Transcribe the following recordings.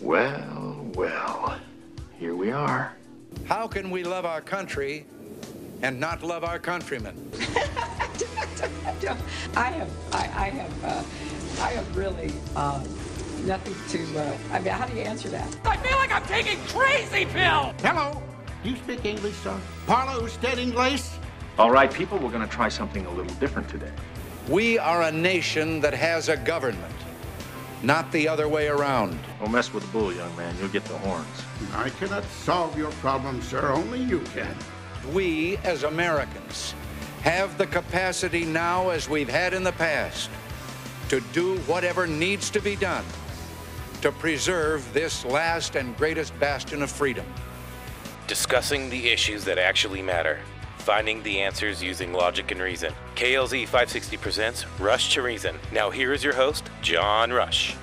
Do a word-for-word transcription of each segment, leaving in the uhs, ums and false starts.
Well, well, here we are. How can we love our country and not love our countrymen? I have, I, I have, uh, I have really uh, nothing to. Uh, I mean, how do you answer that? I feel like I'm taking crazy pills. Hello. Do you speak English, sir? Parlo usted inglés? All right, people, we're going to try something a little different today. We are a nation that has a government, not the other way around. Don't mess with the bull, young man. You'll get the horns. I cannot solve your problem, sir. Only you can. We, as Americans, have the capacity now, as we've had in the past, to do whatever needs to be done to preserve this last and greatest bastion of freedom. Discussing the issues that actually matter. Finding the answers using logic and reason. K L Z five sixty presents Rush to Reason. Now here is your host, John Rush.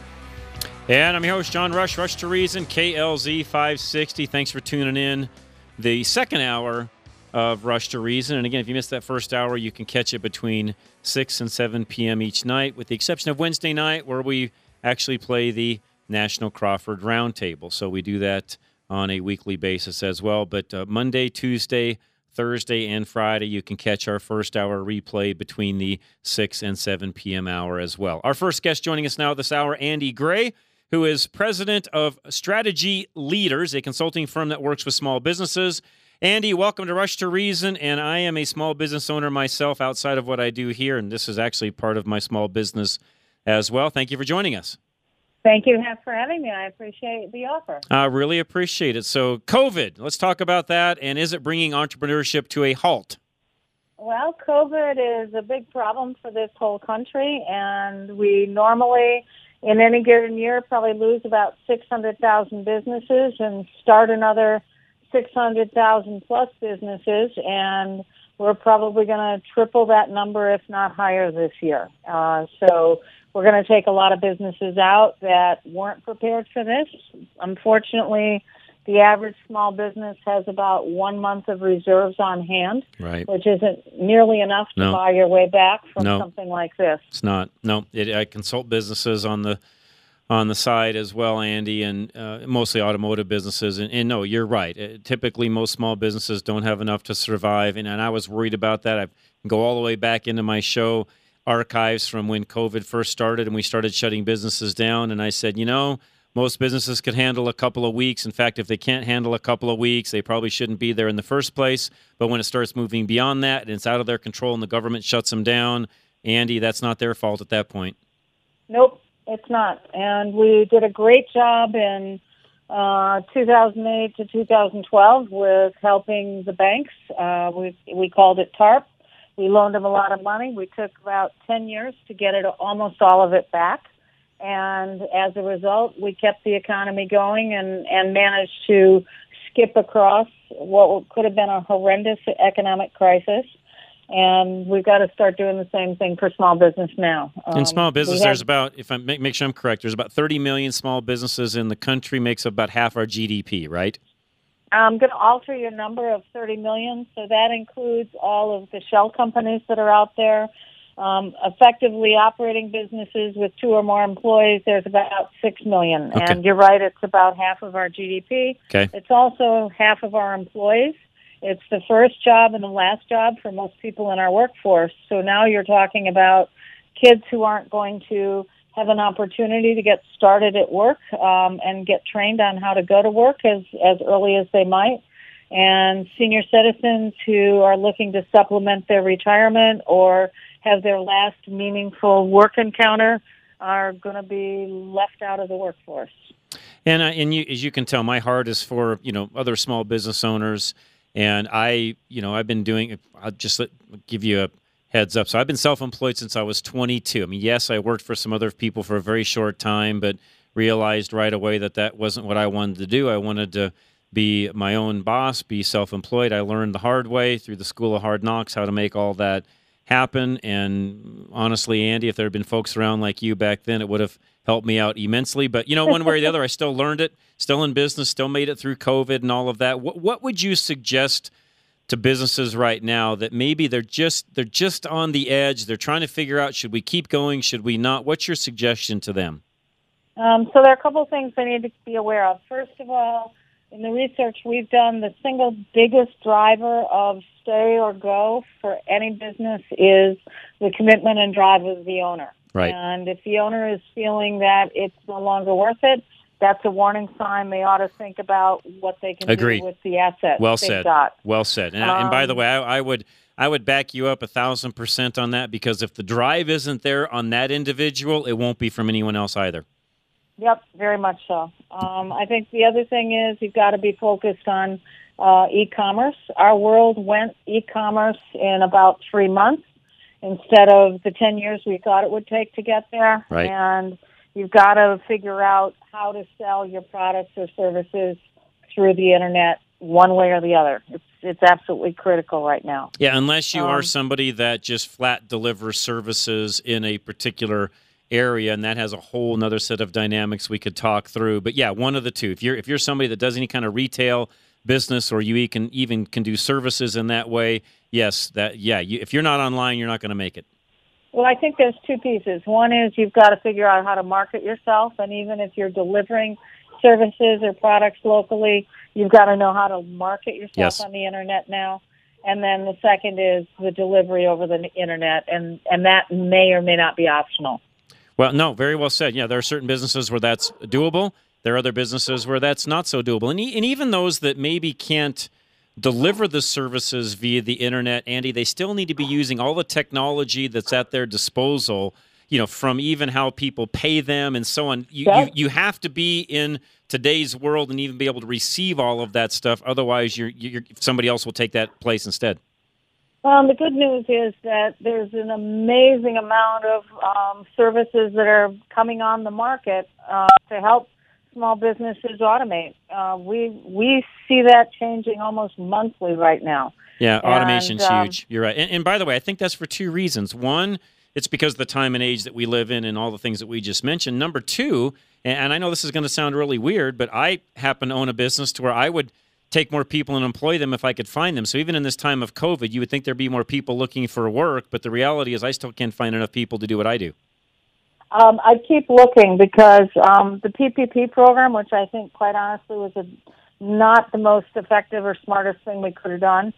And I'm your host, John Rush, Rush to Reason, K L Z five sixty. Thanks for tuning in. The second hour of Rush to Reason. And again, if you missed that first hour, you can catch it between six and seven p.m. each night, with the exception of Wednesday night, where we actually play the National Crawford Roundtable. So we do that on a weekly basis as well. But uh, Monday, Tuesday, Thursday, and Friday, you can catch our first hour replay between the six and seven p.m. hour as well. Our first guest joining us now this hour, Andy Gray, who is president of Strategy Leaders, a consulting firm that works with small businesses. Andy, welcome to Rush to Reason, and I am a small business owner myself outside of what I do here, and this is actually part of my small business as well. Thank you for joining us. Thank you for having me. I appreciate the offer. I really appreciate it. So COVID, let's talk about that, and is it bringing entrepreneurship to a halt? Well, COVID is a big problem for this whole country, and we normally, in any given year, probably lose about six hundred thousand businesses and start another six hundred thousand plus businesses, and we're probably going to triple that number, if not higher, this year. Uh, so we're going to take a lot of businesses out that weren't prepared for this. Unfortunately, the average small business has about one month of reserves on hand, right, which isn't nearly enough to no. buy your way back from no. something like this. It's not. No, it, I consult businesses on the on the side as well, Andy, and uh, mostly automotive businesses. And, and no, you're right. Uh, typically, most small businesses don't have enough to survive, and, and I was worried about that. I go all the way back into my show archives from when COVID first started and we started shutting businesses down, and I said, you know, most businesses could handle a couple of weeks. In fact, if they can't handle a couple of weeks, they probably shouldn't be there in the first place. But when it starts moving beyond that and it's out of their control and the government shuts them down, Andy, that's not their fault at that point. Nope. It's not. And we did a great job in uh, two thousand eight to two thousand twelve with helping the banks. Uh, we we called it TARP. We loaned them a lot of money. We took about ten years to get it, almost all of it back. And as a result, we kept the economy going and, and managed to skip across what could have been a horrendous economic crisis. And we've got to start doing the same thing for small business now. Um, in small business, have, there's about, if I make, make sure I'm correct, there's about thirty million small businesses in the country, makes up about half our G D P, right? I'm going to alter your number of thirty million. So that includes all of the shell companies that are out there. Um, effectively operating businesses with two or more employees, there's about six million. Okay. And you're right, it's about half of our G D P. Okay. It's also half of our employees. It's the first job and the last job for most people in our workforce. So now you're talking about kids who aren't going to have an opportunity to get started at work um, and get trained on how to go to work as, as early as they might. And senior citizens who are looking to supplement their retirement or have their last meaningful work encounter are going to be left out of the workforce. And, uh, and you, as you can tell, my heart is for, you know, other small business owners. And I, you know, I've been doing, I'll just let, give you a heads up. So I've been self-employed since I was twenty-two. I mean, yes, I worked for some other people for a very short time, but realized right away that that wasn't what I wanted to do. I wanted to be my own boss, be self-employed. I learned the hard way through the School of Hard Knocks how to make all that happen. And honestly, Andy, if there had been folks around like you back then, it would have helped me out immensely. But, you know, one way or the other, I still learned it, still in business, still made it through COVID and all of that. What, what would you suggest to businesses right now that maybe they're just they're just on the edge, they're trying to figure out, should we keep going, should we not? What's your suggestion to them? Um, so there are a couple of things they need to be aware of. First of all, in the research we've done, the single biggest driver of stay or go for any business is the commitment and drive of the owner. Right. And if the owner is feeling that it's no longer worth it, that's a warning sign. They ought to think about what they can Agreed. do with the assets Well they've said. got. Well said. And, Um, and by the way, I, I would I would back you up a thousand percent on that, because if the drive isn't there on that individual, it won't be from anyone else either. Yep, very much so. Um, I think the other thing is you've got to be focused on uh, e-commerce. Our world went e-commerce in about three months instead of the ten years we thought it would take to get there. Right. And you've got to figure out how to sell your products or services through the Internet one way or the other. It's it's absolutely critical right now. Yeah, unless you Um, are somebody that just flat delivers services in a particular area, and that has a whole nother set of dynamics we could talk through. But yeah, one of the two. If you're if you're somebody that does any kind of retail business, or you can even can do services in that way, yes, that yeah, you, if you're not online, you're not going to make it. Well, I think there's two pieces. One is you've got to figure out how to market yourself, and even if you're delivering services or products locally, you've got to know how to market yourself Yes. on the Internet now. And then the second is the delivery over the Internet, and, and that may or may not be optional. Well, no, very well said. Yeah, there are certain businesses where that's doable. There are other businesses where that's not so doable. And, e- and even those that maybe can't deliver the services via the Internet, Andy, they still need to be using all the technology that's at their disposal, you know, from even how people pay them and so on. You, Yes. you, you have to be in today's world and even be able to receive all of that stuff. Otherwise, you're, you're, somebody else will take that place instead. Um, the good news is that there's an amazing amount of um, services that are coming on the market uh, to help small businesses automate. Uh, we we see that changing almost monthly right now. Yeah, And, automation's um, huge. You're right. And, and by the way, I think that's for two reasons. One, it's because of the time and age that we live in and all the things that we just mentioned. Number two, and, and I know this is going to sound really weird, but I happen to own a business to where I would take more people and employ them if I could find them. So even in this time of COVID, you would think there'd be more people looking for work, but the reality is I still can't find enough people to do what I do. Um, I keep looking because um, the P P P program, which I think, quite honestly, was a, not the most effective or smartest thing we could have done.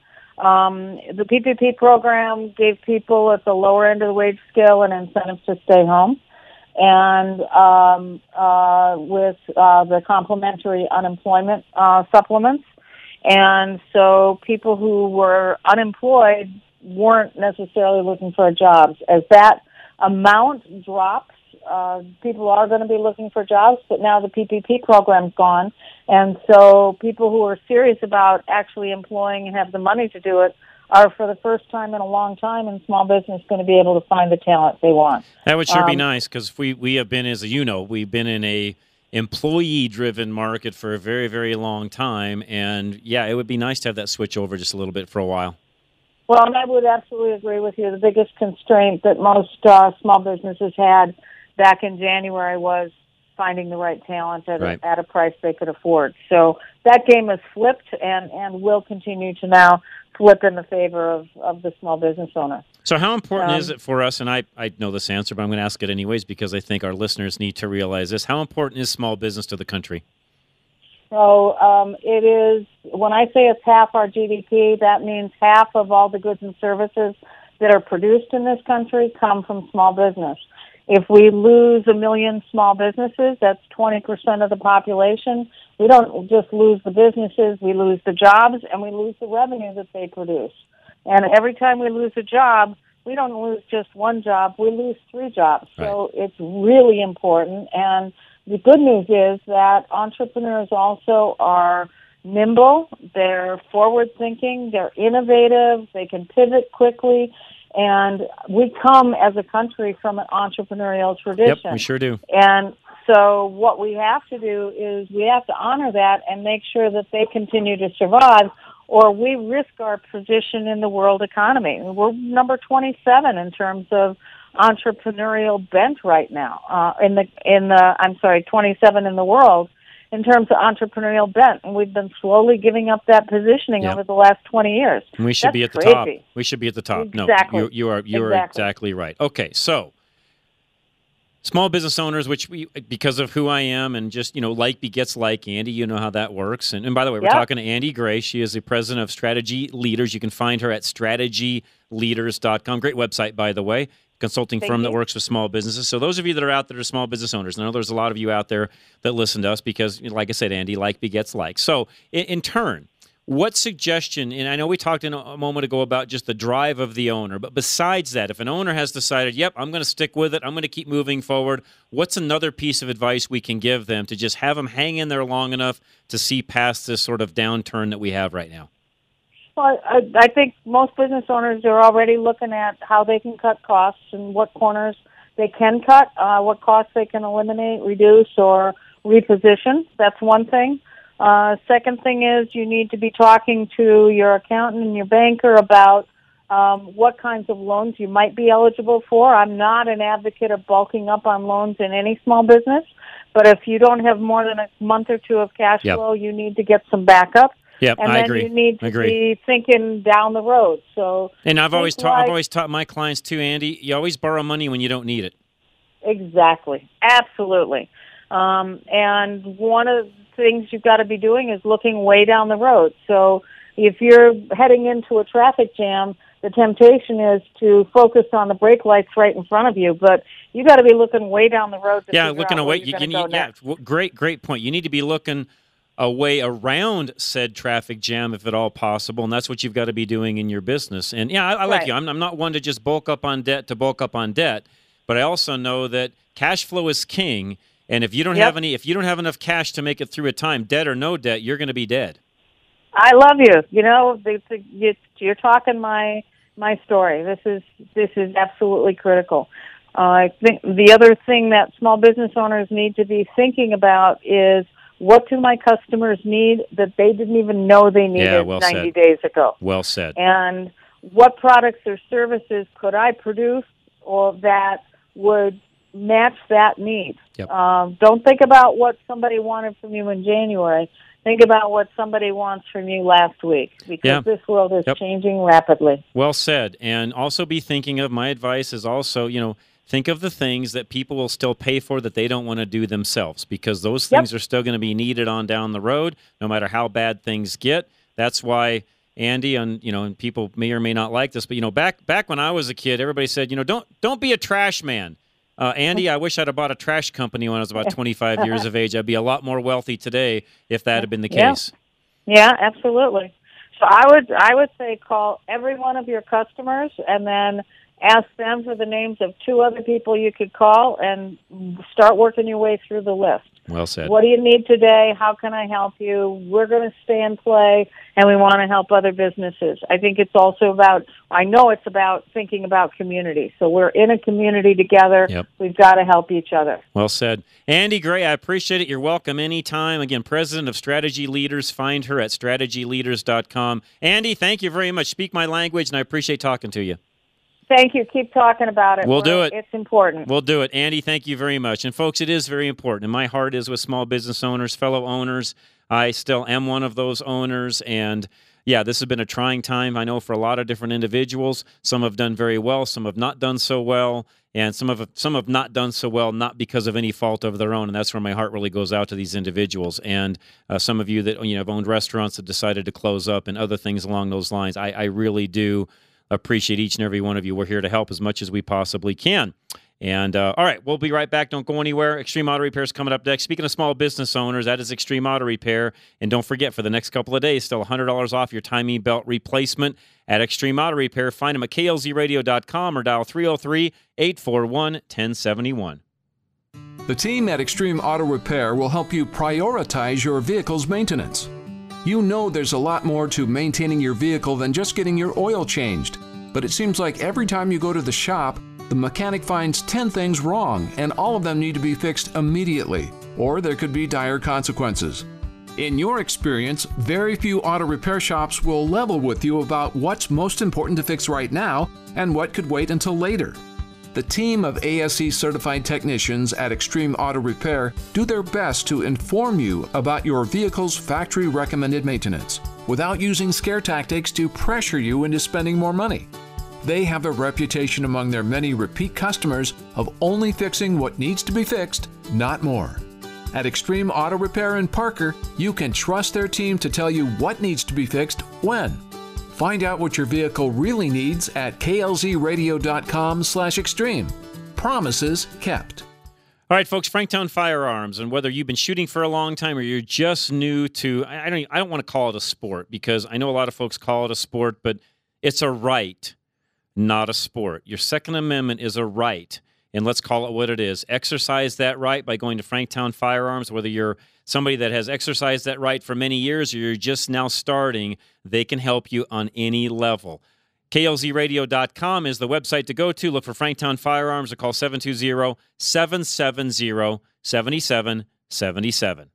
Um, the P P P program gave people at the lower end of the wage scale an incentive to stay home, and um, uh, with uh, the complementary unemployment uh, supplements. And so people who were unemployed weren't necessarily looking for jobs. As that amount drops, Uh, people are going to be looking for jobs, but now the P P P program's gone, and so people who are serious about actually employing and have the money to do it are, for the first time in a long time in small business, going to be able to find the talent they want. That would sure Um, be nice, because we, we have been, as you know, we've been in a employee-driven market for a very, very long time, and yeah, it would be nice to have that switch over just a little bit for a while. Well, and I would absolutely agree with you. The biggest constraint that most uh, small businesses had back in January was finding the right talent at, Right. a, at a price they could afford. So that game has flipped and, and will continue to now flip in the favor of, of the small business owner. So how important Um, is it for us, and I, I know this answer, but I'm going to ask it anyways because I think our listeners need to realize this, how important is small business to the country? So um, it is, when I say it's half our G D P, that means half of all the goods and services that are produced in this country come from small business. If we lose a million small businesses, that's twenty percent of the population. We don't just lose the businesses, we lose the jobs, and we lose the revenue that they produce. And every time we lose a job, we don't lose just one job, we lose three jobs. So it's really important. And the good news is that entrepreneurs also are nimble, they're forward-thinking, they're innovative, they can pivot quickly. And we come as a country from an entrepreneurial tradition. Yep, we sure do. And so what we have to do is we have to honor that and make sure that they continue to survive, or we risk our position in the world economy. We're number twenty-seven in terms of entrepreneurial bent right now. Uh, in the in the I'm sorry, twenty-seven in the world in terms of entrepreneurial bent, and we've been slowly giving up that positioning Yep. over the last twenty years. And we should That's be at the crazy. top. We should be at the top. Exactly. No, you, you are you are Exactly. exactly right. Okay, so Small business owners, which we, because of who I am and just, you know, like begets like, Andy, you know how that works. And, and by the way, we're Yep. talking to Andy Gray. She is the president of Strategy Leaders. You can find her at strategy leaders dot com. Great website, by the way. Consulting Thank firm you. that works with small businesses. So those of you that are out there are small business owners, I know there's a lot of you out there that listen to us because, you know, like I said, Andy, like begets like. So in, in turn, what suggestion, and I know we talked in a, a moment ago about just the drive of the owner, but besides that, if an owner has decided, yep, I'm going to stick with it, I'm going to keep moving forward, what's another piece of advice we can give them to just have them hang in there long enough to see past this sort of downturn that we have right now? Well, I, I think most business owners are already looking at how they can cut costs and what corners they can cut, uh, what costs they can eliminate, reduce, or reposition. That's one thing. Uh, second thing is you need to be talking to your accountant and your banker about um, what kinds of loans you might be eligible for. I'm not an advocate of bulking up on loans in any small business, but if you don't have more than a month or two of cash Yep. flow, you need to get some backup. Yep, And I then agree. you need to I agree. be thinking down the road. So, And I've always think taught, like- I've always taught my clients too, Andy, you always borrow money when you don't need it. Exactly. Absolutely. Um, and one of the things you've got to be doing is looking way down the road. So if you're heading into a traffic jam, the temptation is to focus on the brake lights right in front of you, but you got to be looking way down the road to Yeah, figure looking out away. where You, you're you going to go need, yeah, next. w- great, great point. You need to be looking a way around said traffic jam, if at all possible, and that's what you've got to be doing in your business. And yeah, I, I like Right. you. I'm, I'm not one to just bulk up on debt to bulk up on debt, but I also know that cash flow is king. And if you don't Yep. have any, if you don't have enough cash to make it through a time, debt or no debt, you're going to be dead. I love you. You know, the, the, you- you're talking my my story. This is this is absolutely critical. Uh, I think the other thing that small business owners need to be thinking about is what do my customers need that they didn't even know they needed Yeah, well ninety said. days ago, Well said. and what products or services could I produce or that would match that need. Yep. Um, don't think about what somebody wanted from you in January. Think about what somebody wants from you last week, because Yeah. this world is Yep. changing rapidly. Well said. And also be thinking of, my advice is also, you know, think of the things that people will still pay for that they don't want to do themselves, because those things Yep. are still going to be needed on down the road, no matter how bad things get. That's why Andy, and you know, and people may or may not like this, but you know, back back when I was a kid, everybody said, you know, don't don't be a trash man. Uh, Andy, I wish I'd have bought a trash company when I was about twenty-five years of age. I'd be a lot more wealthy today if that had been the Yeah. case. Yeah, absolutely. So I would I would say call every one of your customers and then ask them for the names of two other people you could call and start working your way through the list. Well said. What do you need today? How can I help you? We're going to stay and play, and we want to help other businesses. I think it's also about, I know it's about thinking about community. So we're in a community together. Yep. We've got to help each other. Well said. Andy Gray, I appreciate it. You're welcome anytime. Again, president of Strategy Leaders. Find her at strategy leaders dot com. Andy, thank you very much. Speak my language, and I appreciate talking to you. Thank you. Keep talking about it. We'll do We're- it. It's important. We'll do it. Andy, thank you very much. And folks, it is very important. And my heart is with small business owners, fellow owners. I still am one of those owners. And yeah, this has been a trying time, I know, for a lot of different individuals. Some have done very well. Some have not done so well. And some have, some have not done so well, not because of any fault of their own. And that's where my heart really goes out to these individuals. And uh, some of you that you know have owned restaurants that decided to close up and other things along those lines, I, I really do appreciate each and every one of you. We're here to help as much as we possibly can. And uh, all right, we'll be right back. Don't go anywhere. Extreme Auto Repair is coming up next. Speaking of small business owners, that is Extreme Auto Repair. And don't forget, for the next couple of days, still one hundred dollars off your timing belt replacement at Extreme Auto Repair. Find them at K L Z radio dot com or dial three oh three, eight four one, one oh seven one. The team at Extreme Auto Repair will help you prioritize your vehicle's maintenance. You know there's a lot more to maintaining your vehicle than just getting your oil changed. But it seems like every time you go to the shop, the mechanic finds ten things wrong, and all of them need to be fixed immediately, or there could be dire consequences. In your experience, very few auto repair shops will level with you about what's most important to fix right now and what could wait until later. The team of A S E certified technicians at Extreme Auto Repair do their best to inform you about your vehicle's factory recommended maintenance without using scare tactics to pressure you into spending more money. They have a reputation among their many repeat customers of only fixing what needs to be fixed, not more. At Extreme Auto Repair in Parker, you can trust their team to tell you what needs to be fixed when. Find out what your vehicle really needs at k l z radio dot com slash extreme. Promises kept. All right, folks, Franktown Firearms, and whether you've been shooting for a long time or you're just new to, I don't, I don't want to call it a sport because I know a lot of folks call it a sport, but it's a right, not a sport. Your Second Amendment is a right, and let's call it what it is. Exercise that right by going to Franktown Firearms, whether you're somebody that has exercised that right for many years or you're just now starting, they can help you on any level. K L Z radio dot com is the website to go to. Look for Franktown Firearms or call seven two zero, seven seven zero, seven seven seven seven.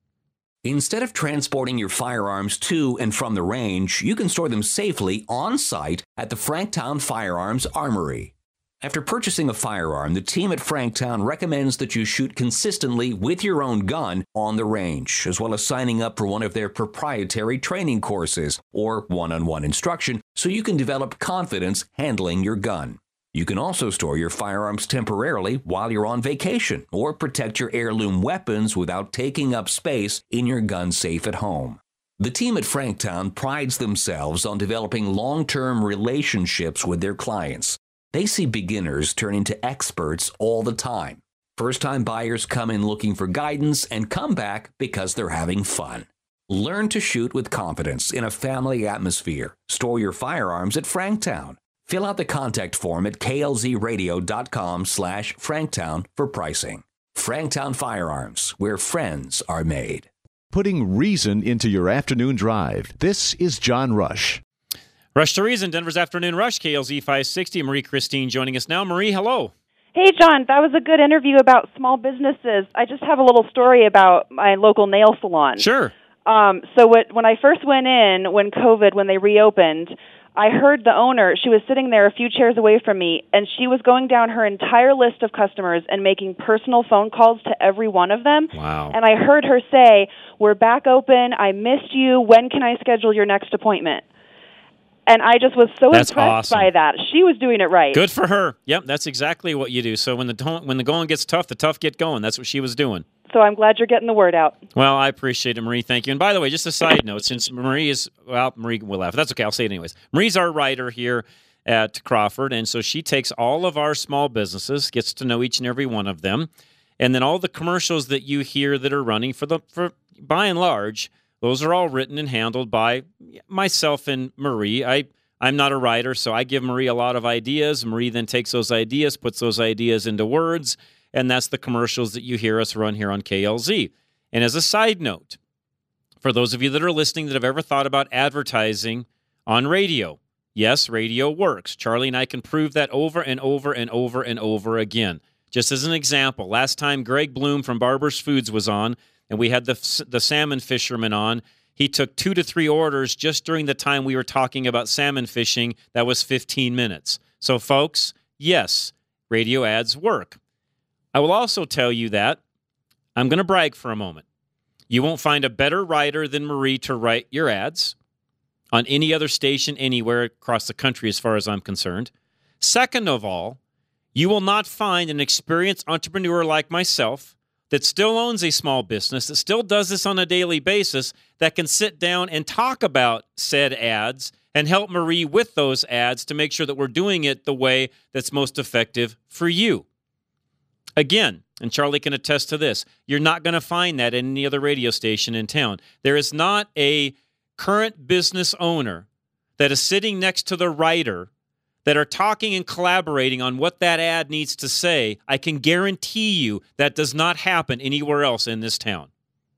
Instead of transporting your firearms to and from the range, you can store them safely on-site at the Franktown Firearms Armory. After purchasing a firearm, the team at Franktown recommends that you shoot consistently with your own gun on the range, as well as signing up for one of their proprietary training courses or one-on-one instruction so you can develop confidence handling your gun. You can also store your firearms temporarily while you're on vacation or protect your heirloom weapons without taking up space in your gun safe at home. The team at Franktown prides themselves on developing long-term relationships with their clients. They see beginners turn into experts all the time. First-time buyers come in looking for guidance and come back because they're having fun. Learn to shoot with confidence in a family atmosphere. Store your firearms at Franktown. Fill out the contact form at k l z radio dot com slash Franktown for pricing. Franktown Firearms, where friends are made. Putting reason into your afternoon drive. This is John Rush. Rush to Reason, Denver's Afternoon Rush, K L Z five sixty. Marie Christine joining us now. Marie, hello. Hey, John, that was a good interview about small businesses. I just have a little story about my local nail salon. Sure. Um, so what, when I first went in, when COVID, when they reopened, I heard the owner, she was sitting there a few chairs away from me, and she was going down her entire list of customers and making personal phone calls to every one of them. Wow. And I heard her say, "We're back open. I missed you. When can I schedule your next appointment?" And I just was so That's impressed awesome. by that. She was doing it right. Good for her. Yep, that's exactly what you do. So when the to- when the going gets tough, the tough get going. That's what she was doing. So I'm glad you're getting the word out. Well, I appreciate it, Marie. Thank you. And by the way, just a side note, since Marie is, well, Marie will laugh. That's okay. I'll say it anyways. Marie's our writer here at Crawford, and so she takes all of our small businesses, gets to know each and every one of them, and then all the commercials that you hear that are running for the for by and large, those are all written and handled by myself and Marie. I I'm not a writer, so I give Marie a lot of ideas. Marie then takes those ideas, puts those ideas into words, and that's the commercials that you hear us run here on K L Z. And as a side note, for those of you that are listening that have ever thought about advertising on radio, yes, radio works. Charlie and I can prove that over and over and over and over again. Just as an example, last time Greg Bloom from Barber's Foods was on, and we had the, the salmon fisherman on, he took two to three orders just during the time we were talking about salmon fishing. That was fifteen minutes. So, folks, yes, radio ads work. I will also tell you that I'm going to brag for a moment. You won't find a better writer than Marie to write your ads on any other station anywhere across the country as far as I'm concerned. Second of all, you will not find an experienced entrepreneur like myself that still owns a small business, that still does this on a daily basis, that can sit down and talk about said ads and help Marie with those ads to make sure that we're doing it the way that's most effective for you. Again, and Charlie can attest to this, you're not going to find that in any other radio station in town. There is not a current business owner that is sitting next to the writer that are talking and collaborating on what that ad needs to say. I can guarantee you that does not happen anywhere else in this town.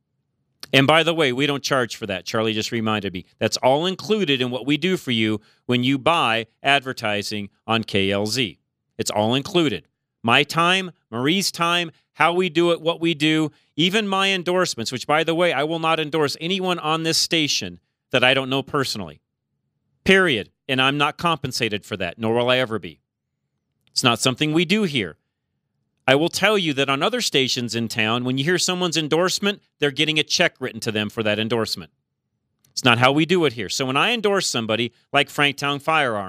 And by the way, we don't charge for that. Charlie just reminded me. That's all included in what we do for you when you buy advertising on K L Z. It's all included. My time, Marie's time, how we do it, what we do, even my endorsements, which, by the way, I will not endorse anyone on this station that I don't know personally. Period. And I'm not compensated for that, nor will I ever be. It's not something we do here. I will tell you that on other stations in town, when you hear someone's endorsement, they're getting a check written to them for that endorsement. It's not how we do it here. So when I endorse somebody like Franktown Firearms,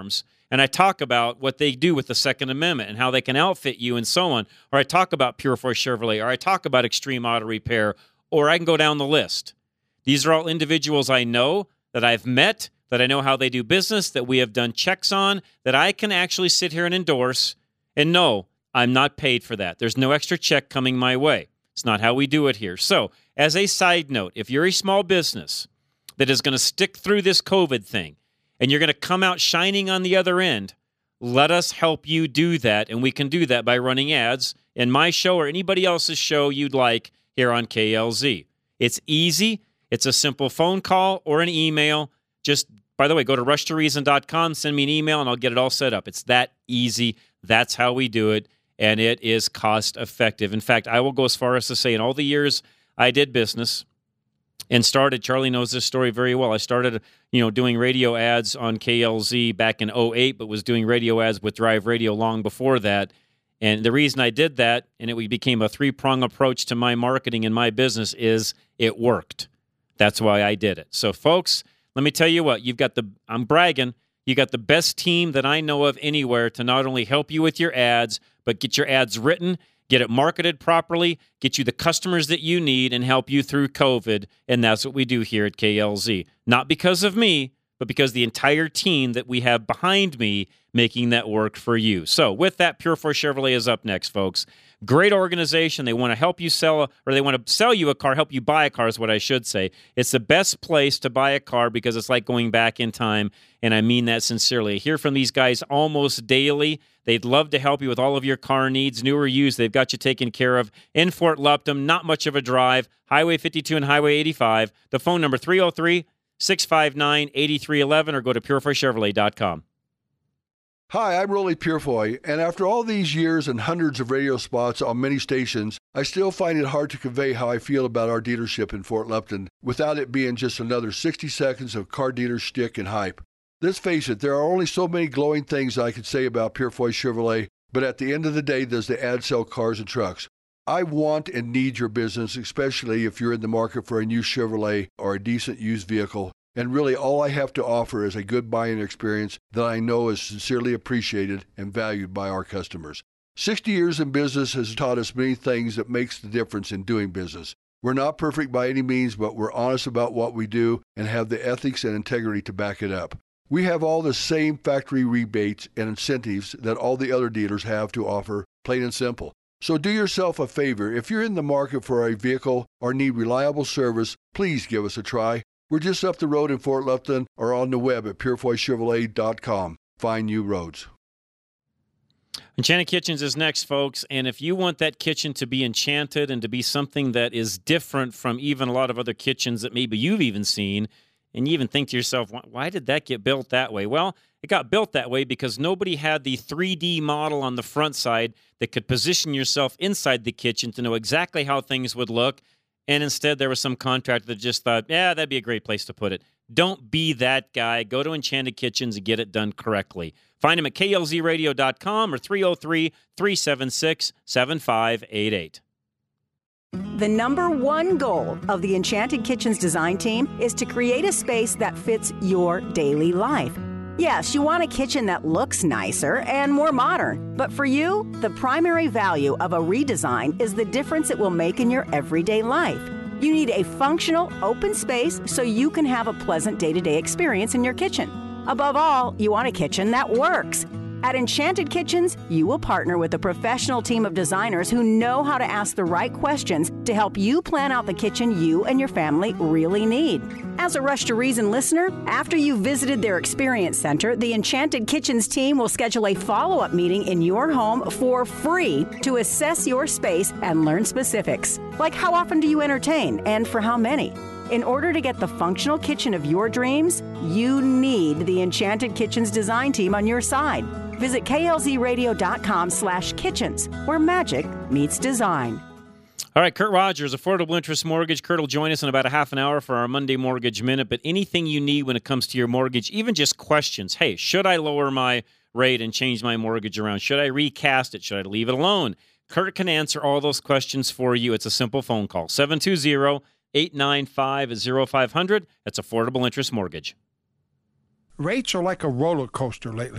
and I talk about what they do with the Second Amendment and how they can outfit you and so on, or I talk about Purefoy Chevrolet, or I talk about Extreme Auto Repair, or I can go down the list. These are all individuals I know, that I've met, that I know how they do business, that we have done checks on, that I can actually sit here and endorse. And no, I'm not paid for that. There's no extra check coming my way. It's not how we do it here. So, as a side note, if you're a small business that is going to stick through this COVID thing, and you're going to come out shining on the other end, let us help you do that. And we can do that by running ads in my show or anybody else's show you'd like here on K L Z. It's easy. It's a simple phone call or an email. Just, by the way, go to rush to reason dot com, send me an email, and I'll get it all set up. It's that easy. That's how we do it, and it is cost effective. In fact, I will go as far as to say in all the years I did business and started, Charlie knows this story very well. I started, you know, doing radio ads on K L Z back in oh eight, but was doing radio ads with Drive Radio long before that. And the reason I did that, and it became a three-prong approach to my marketing and my business, is it worked. That's why I did it. So, folks, let me tell you what, you've got the, I'm bragging, you got the best team that I know of anywhere to not only help you with your ads, but get your ads written, get it marketed properly, get you the customers that you need, and help you through COVID. And that's what we do here at K L Z. Not because of me, but because the entire team that we have behind me making that work for you. So with that, Purefoy Chevrolet is up next, folks. Great organization. They want to help you sell, a, or they want to sell you a car, help you buy a car is what I should say. It's the best place to buy a car because it's like going back in time, and I mean that sincerely. I hear from these guys almost daily. They'd love to help you with all of your car needs, new or used. They've got you taken care of in Fort Lupton. Not much of a drive. Highway fifty-two and Highway eighty-five. The phone number three oh three, six five nine, eight three one one or go to purefoy chevrolet dot com. Hi, I'm Rolly Purefoy, and after all these years and hundreds of radio spots on many stations, I still find it hard to convey how I feel about our dealership in Fort Lupton without it being just another sixty seconds of car dealer shtick and hype. Let's face it, there are only so many glowing things I could say about Purefoy Chevrolet, but at the end of the day, does the ad sell cars and trucks? I want and need your business, especially if you're in the market for a new Chevrolet or a decent used vehicle. And really, all I have to offer is a good buying experience that I know is sincerely appreciated and valued by our customers. sixty years in business has taught us many things that makes the difference in doing business. We're not perfect by any means, but we're honest about what we do and have the ethics and integrity to back it up. We have all the same factory rebates and incentives that all the other dealers have to offer, plain and simple. So do yourself a favor. If you're in the market for a vehicle or need reliable service, please give us a try. We're just up the road in Fort Lupton or on the web at purefoy chevrolet dot com. Find new roads. Enchanted Kitchens is next, folks. And if you want that kitchen to be enchanted and to be something that is different from even a lot of other kitchens that maybe you've even seen, and you even think to yourself, why did that get built that way? Well, it got built that way because nobody had the three D model on the front side that could position yourself inside the kitchen to know exactly how things would look. And instead, there was some contractor that just thought, yeah, that'd be a great place to put it. Don't be that guy. Go to Enchanted Kitchens and get it done correctly. Find them at K L Z radio dot com or three oh three, three seven six, seven five eight eight. The number one goal of the Enchanted Kitchens design team is to create a space that fits your daily life. Yes, you want a kitchen that looks nicer and more modern, but for you, the primary value of a redesign is the difference it will make in your everyday life. You need a functional, open space so you can have a pleasant day-to-day experience in your kitchen. Above all, you want a kitchen that works. At Enchanted Kitchens, you will partner with a professional team of designers who know how to ask the right questions to help you plan out the kitchen you and your family really need. As a Rush to Reason listener, after you've visited their Experience Center, the Enchanted Kitchens team will schedule a follow-up meeting in your home for free to assess your space and learn specifics, like how often do you entertain and for how many. In order to get the functional kitchen of your dreams, you need the Enchanted Kitchens design team on your side. Visit K L Z radio dot com slash kitchens, where magic meets design. All right, Kurt Rogers, Affordable Interest Mortgage. Kurt will join us in about a half an hour for our Monday Mortgage Minute. But anything you need when it comes to your mortgage, even just questions. Hey, should I lower my rate and change my mortgage around? Should I recast it? Should I leave it alone? Kurt can answer all those questions for you. It's a simple phone call. seven two zero, eight nine five, zero five hundred. That's Affordable Interest Mortgage. Rates are like a roller coaster lately.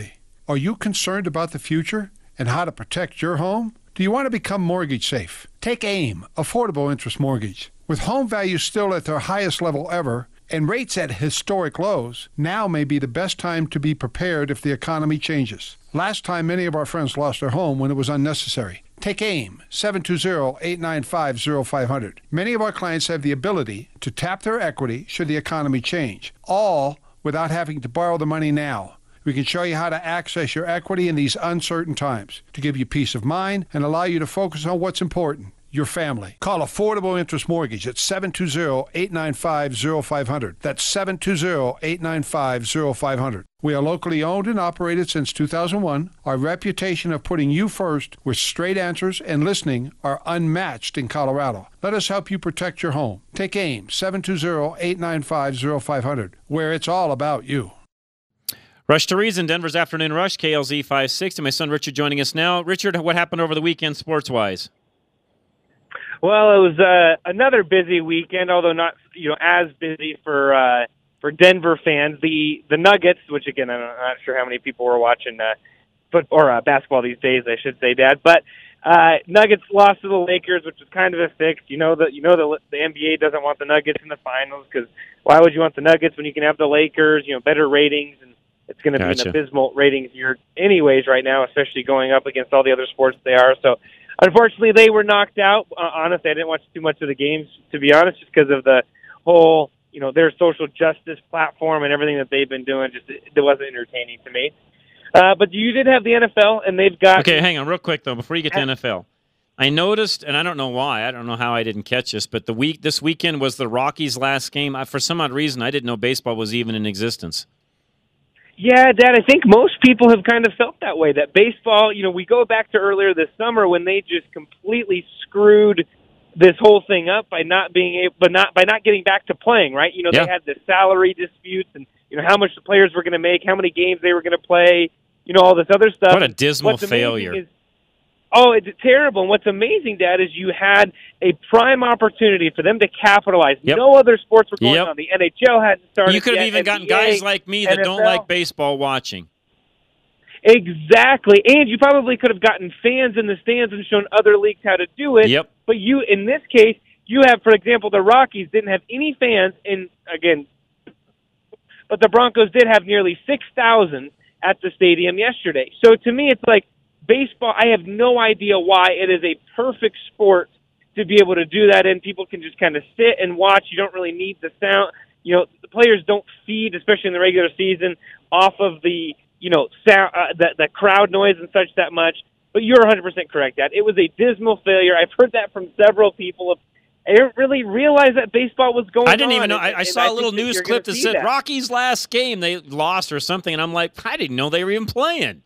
Are you concerned about the future and how to protect your home? Do you want to become mortgage safe? Take AIM, Affordable Interest Mortgage. With home values still at their highest level ever and rates at historic lows, now may be the best time to be prepared if the economy changes. Last time, many of our friends lost their home when it was unnecessary. Take AIM, seven two zero, eight nine five, zero five zero zero. Many of our clients have the ability to tap their equity should the economy change, all without having to borrow the money now. We can show you how to access your equity in these uncertain times to give you peace of mind and allow you to focus on what's important, your family. Call Affordable Interest Mortgage at seven two zero, eight nine five, zero five zero zero. That's seven two zero, eight nine five, zero five zero zero. We are locally owned and operated since two thousand one. Our reputation of putting you first with straight answers and listening are unmatched in Colorado. Let us help you protect your home. Take AIM, seven two zero, eight nine five, zero five zero zero, where it's all about you. Rush to Reason, Denver's Afternoon Rush, K L Z five sixty. My son Richard joining us now. Richard, what happened over the weekend sports-wise? Well, it was uh, another busy weekend, although not you know as busy for uh, for Denver fans. The the Nuggets, which again I'm not sure how many people were watching uh, foot or uh, basketball these days, I should say, Dad. But uh, Nuggets lost to the Lakers, which was kind of a fix. You know that you know the the N B A doesn't want the Nuggets in the finals because why would you want the Nuggets when you can have the Lakers? You know, better ratings, and it's going to Gotcha. be an abysmal ratings year anyways right now, especially going up against all the other sports they are. So. Unfortunately, they were knocked out. Uh, honestly, I didn't watch too much of the games, to be honest, just because of the whole, you know, their social justice platform and everything that they've been doing. Just it wasn't entertaining to me. Uh, but you did have the N F L, and they've got. Okay, hang on, real quick though, before you get to N F L, I noticed, and I don't know why, I don't know how I didn't catch this, but the week this weekend was the Rockies' last game. I, for some odd reason, I didn't know baseball was even in existence. Yeah, Dad, I think most people have kind of felt that way, that baseball, you know, we go back to earlier this summer when they just completely screwed this whole thing up by not being able, but not by not getting back to playing, right? You know, yeah. They had the salary disputes and, you know, how much the players were going to make, how many games they were going to play, you know, all this other stuff. What a dismal What's amazing failure. Is, oh, it's terrible. And what's amazing, Dad, is you had a prime opportunity for them to capitalize. Yep. No other sports were going Yep. on. The N H L hadn't started. You could have yet. even gotten N B A, guys like me that N F L. don't like baseball watching. Exactly. And you probably could have gotten fans in the stands and shown other leagues how to do it. Yep. But you, in this case, you have, for example, the Rockies didn't have any fans in, again, but the Broncos did have nearly six thousand at the stadium yesterday. So to me, it's like baseball, I have no idea why it is a perfect sport to be able to do that, and people can just kind of sit and watch. You don't really need the sound. You know, the players don't feed, especially in the regular season, off of the, you know, sound, uh, the, the crowd noise and such that much. But you're one hundred percent correct, Dad. It was a dismal failure. I've heard that from several people. I didn't really realize that baseball was going on. I didn't even know. And, I, I and saw I a little think that news you're clip gonna that see said that. Rockies' last game, they lost or something, and I'm like, I didn't know they were even playing.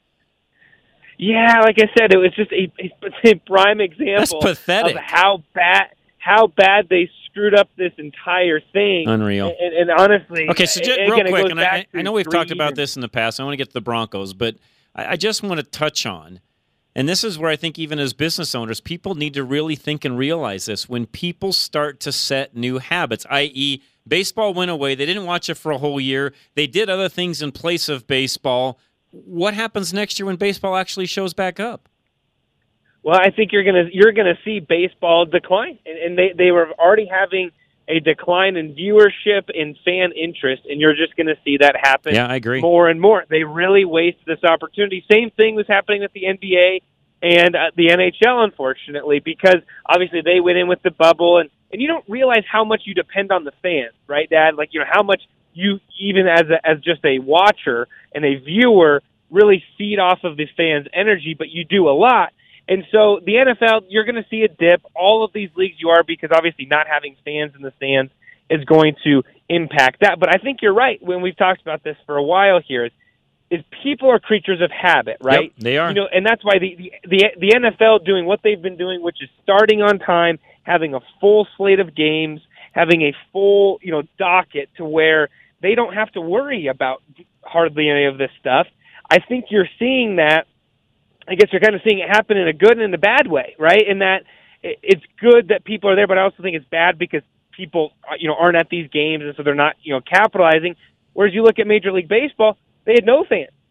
Yeah, like I said, it was just a, a, a prime example That's pathetic. of how bad how bad they screwed up this entire thing. Unreal. And, and honestly, Okay, so just again, real it quick, goes and I, back I to know we've talked greed about and- this in the past. I want to get to the Broncos, but I, I just want to touch on, and this is where I think even as business owners, people need to really think and realize this. When people start to set new habits, that is, baseball went away, they didn't watch it for a whole year, they did other things in place of baseball. What happens next year when baseball actually shows back up? Well, I think you're gonna you're gonna see baseball decline, and, and they they were already having a decline in viewership and fan interest, and you're just gonna see that happen. Yeah, I agree. More and more, they really waste this opportunity. Same thing was happening with the N B A and uh, the N H L, unfortunately, because obviously they went in with the bubble, and and you don't realize how much you depend on the fans, right, Dad? Like, you know, how much you even as a, as just a watcher and a viewer really feed off of the fans' energy, but you do a lot. And so the N F L, you're going to see a dip. All of these leagues you are, because obviously not having fans in the stands is going to impact that. But I think you're right when we've talked about this for a while here, is, is people are creatures of habit, right? Yep, they are. You know, and that's why the, the, the, the N F L doing what they've been doing, which is starting on time, having a full slate of games, having a full, you know, docket to where they don't have to worry about hardly any of this stuff. I think you're seeing that. I guess you're kind of seeing it happen in a good and in a bad way, right? In that it's good that people are there, but I also think it's bad because people, you know, aren't at these games, and so they're not, you know, capitalizing. Whereas you look at Major League Baseball, they had no fans.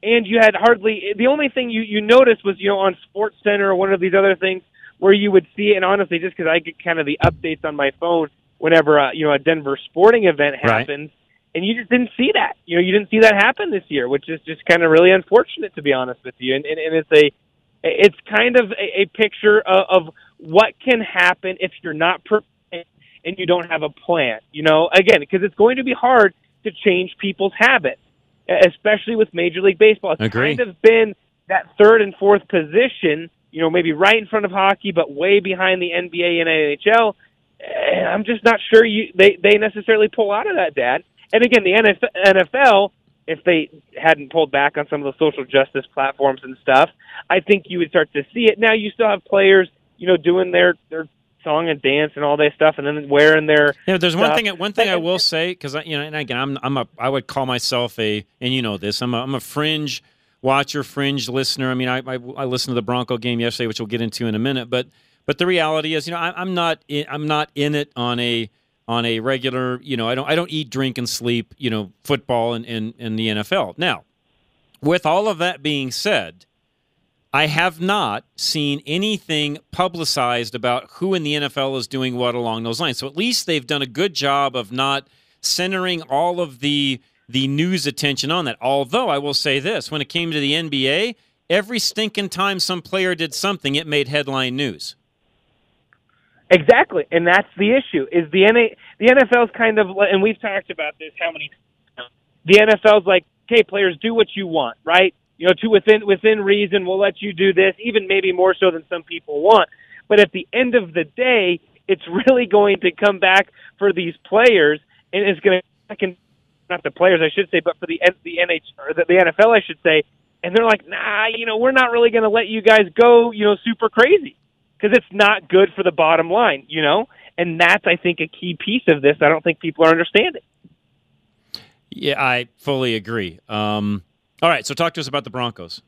and you had hardly the only thing you you noticed was you know on SportsCenter or one of these other things where you would see it. And honestly, just because I get kind of the updates on my phone whenever uh, you know a Denver sporting event happens, right. and you just didn't see that. You know, you didn't see that happen this year, which is just kind of really unfortunate, to be honest with you. And and, and it's a it's kind of a, a picture of, of what can happen if you're not prepared and you don't have a plan. You know, again, because it's going to be hard to change people's habits, especially with Major League Baseball. It's Agree. kind of been that third and fourth position, you know, maybe right in front of hockey, but way behind the N B A and N H L. And I'm just not sure you they, they necessarily pull out of that, Dad. And again, the N F L, if they hadn't pulled back on some of the social justice platforms and stuff, I think you would start to see it. Now you still have players, you know, doing their, their song and dance and all that stuff, and then wearing their yeah. There's stuff. one thing. One thing I will say, because you know, and again, I'm I'm a I would call myself a, and you know this, I'm a, I'm a fringe watcher, fringe listener. I mean, I, I I listened to the Bronco game yesterday, which we'll get into in a minute. But but the reality is, you know, I, I'm not in, I'm not in it on a on a regular. You know, I don't I don't eat, drink, and sleep. You know, football and and, and the N F L. Now, with all of that being said, I have not seen anything publicized about who in the N F L is doing what along those lines. So at least they've done a good job of not centering all of the the news attention on that. Although I will say this, when it came to the N B A, every stinking time some player did something, it made headline news. Exactly, and that's the issue. Is the N A, the N F L's kind of, and we've talked about this how many times. The N F L's like, okay, players, do what you want, right? You know, to within within reason, we'll let you do this, even maybe more so than some people want. But at the end of the day, it's really going to come back for these players, and it's going to not the players, I should say, but for the the N H or the, the N F L, I should say. And they're like, nah, you know, we're not really going to let you guys go, you know, super crazy because it's not good for the bottom line, you know. And that's, I think, a key piece of this. I don't think people are understanding. Yeah, I fully agree. Um, all right, so talk to us about the Broncos.